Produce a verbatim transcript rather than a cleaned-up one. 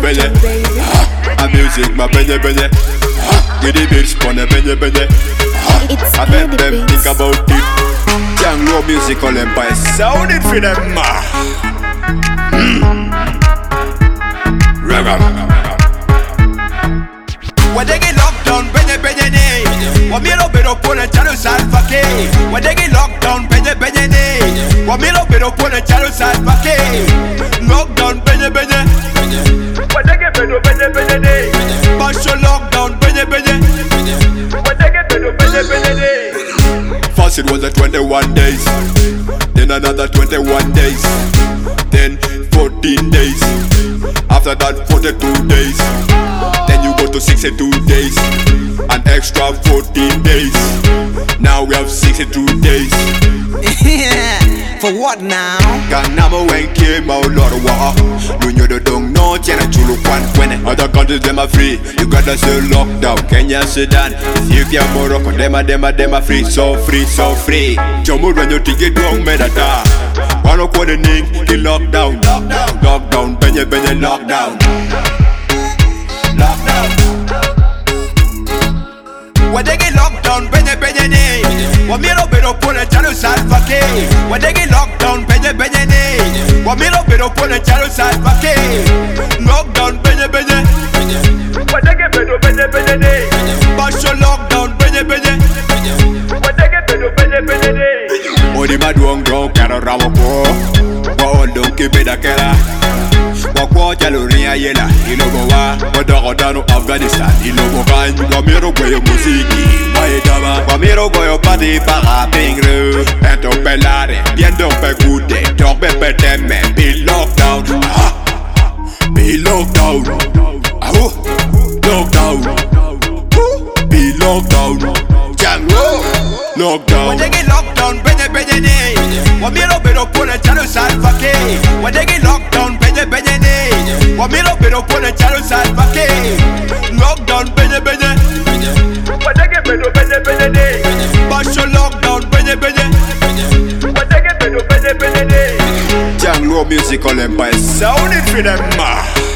benye. A music ma benye benye. Give the beats pon the benye benye. I bet them think about it. Young low musical empire sound it for them ma. When they get locked down, benye benye ne. Wa milo pero pone chalo salva ke. When they get locked down, benye benye ne. Wa milo pero pone chalo salva ke. Lockdown, benye benye. When they get pero benye benye ne. Partial lockdown, benye benye. When they get pero benye benye ne. First it was a twenty-one days, then another twenty-one days, then fourteen days. After that forty-two days. Then you go to sixty-two days, an extra fourteen days. Now we have sixty-two days. For what now? Ganamo when came out Lord Wa. You know the don't know China Chulu Kwan when other countries them are free. Uganda still locked down, Kenya, Sudan, Ethiopia, Morocco, them are them are them are free, so free, so free. Jomo when you ticket don't matter. One of the name, he lockdown, lockdown, lockdown, benye benye lockdown. Lockdown. When they get locked down, benye benye ne. Wa milo pero pone chalo salva ke. When they get locked down, benye benye ne. Wa milo pero pone chalo salva ke. Lockdown, benye benye. When they get pero benye benye ne. Partial lockdown, benye benye. When they get pero benye benye ne. Odi maduong dong karo rawo ko. Wa ondong kibeda kera. Wakwa jaloria yela ilogo wa Wadogo dano Afghanistan ilogo kanyu Wamiro goyo musiki Waedama Wamiro goyo pati para pingru Ento pelare Biendo pe gude Torbe pe teme Be lockdown Ah Be lockdown Ah Lockdown Be lockdown Jango Lockdown. When they get locked down, benye benye ne. Wa milo pero pone chalo salva ke. When they get locked down, benye benye ne. Wa milo pero pone chalo salva ke. Lockdown, benye benye. When they get pero benye benye ne. Partial lockdown, benye benye. When they get pero benye benye ne. Young low musical empire sound it for them ma.